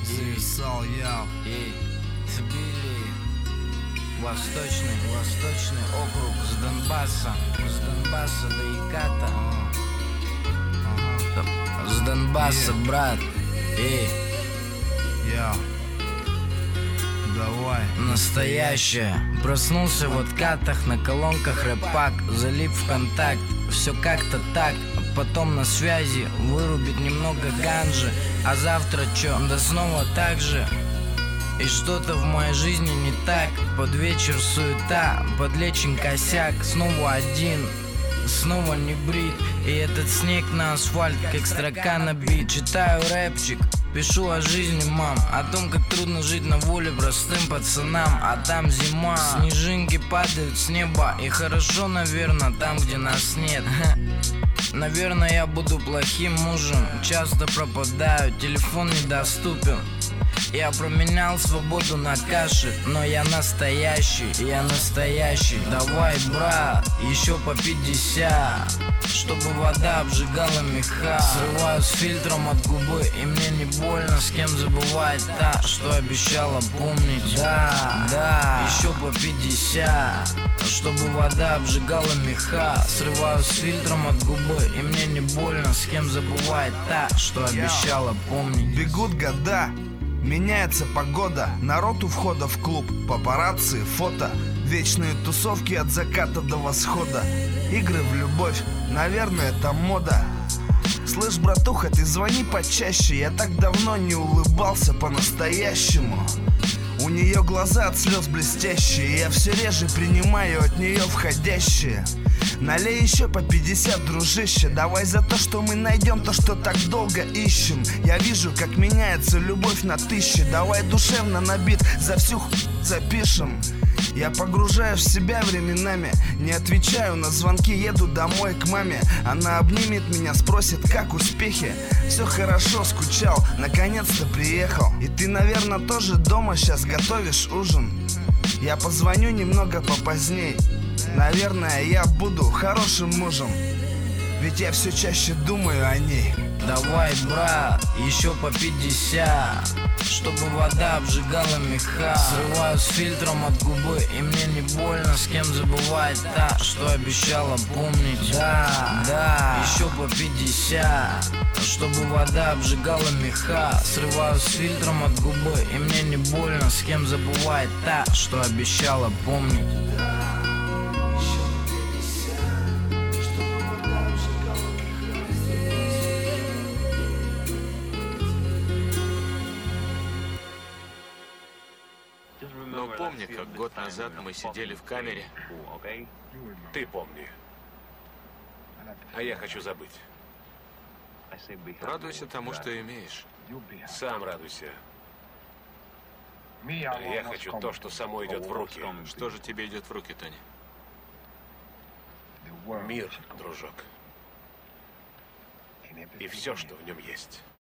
Зависал я. Тбили, Восточный округ с Донбасса до Иката. С Донбасса, брат. Я. Давай. Настоящее. Проснулся в откатах, на колонках рэпак, залип в контакт, все как-то так. Потом на связи, вырубить немного ганжи. А завтра чё? Да снова так же. И что-то в моей жизни не так. Под вечер суета, подлечен косяк. Снова один, снова не брит. И этот снег на асфальт, как строка на бит. Читаю рэпчик, пишу о жизни, мам, о том, как трудно жить на воле простым пацанам. А там зима, снежинки падают с неба. И хорошо, наверное, там, где нас нет. Наверное, я буду плохим мужем. Часто пропадаю, телефон недоступен. Я променял свободу на каши, но я настоящий. Давай, брат, еще по 50, чтобы вода обжигала меха. Срываю с фильтром от губы, и мне не больно. С кем забывает та, что обещала помнить. Да, еще по 50, чтобы вода обжигала меха. Срываю с фильтром от губы, и мне не больно. С кем забывает та, что обещала помнить. Бегут года, меняется погода, народ у входа в клуб, папарацци, фото, вечные тусовки от заката до восхода, игры в любовь, наверное, это мода. Слышь, братуха, ты звони почаще, я так давно не улыбался по-настоящему. У нее глаза от слез блестящие, я все реже принимаю от нее входящие. Налей еще по 50, дружище. Давай за то, что мы найдем то, что так долго ищем. Я вижу, как меняется любовь на тысячи. Давай душевно на бит за всю запишем. Я погружаюсь в себя временами, не отвечаю на звонки, еду домой к маме. Она обнимет меня, спросит, как успехи. Все хорошо, скучал, наконец-то приехал. И ты, наверное, тоже дома сейчас готовишь ужин. Я позвоню немного попоздней. Наверное, я буду хорошим мужем, ведь я все чаще думаю о ней. Давай, брат, еще по 50, чтобы вода обжигала меха. Срываю с фильтром от губы, и мне не больно. С кем забывает та, что обещала помнить. Да, еще по 50, чтобы вода обжигала меха. Срываю с фильтром от губы, и мне не больно. С кем забывает та, что обещала помнить. Но помни, как год назад мы сидели в камере? Ты помни. А я хочу забыть. Радуйся тому, что имеешь. Сам радуйся. А я хочу то, что само идет в руки. Что же тебе идет в руки, Тони? Мир, дружок. И все, что в нем есть.